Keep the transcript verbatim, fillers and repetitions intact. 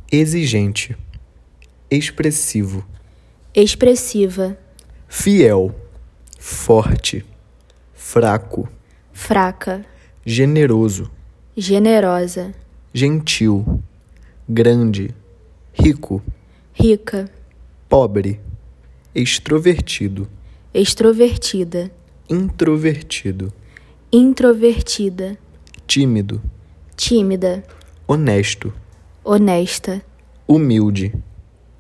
exigente, expressivo, expressiva, fiel, forte, fraco, fraca, generoso, generosa, gentil, grande, rico, rica, pobre, extrovertido, extrovertida, introvertido, introvertida, tímido, tímida, honesto, honesta, humilde,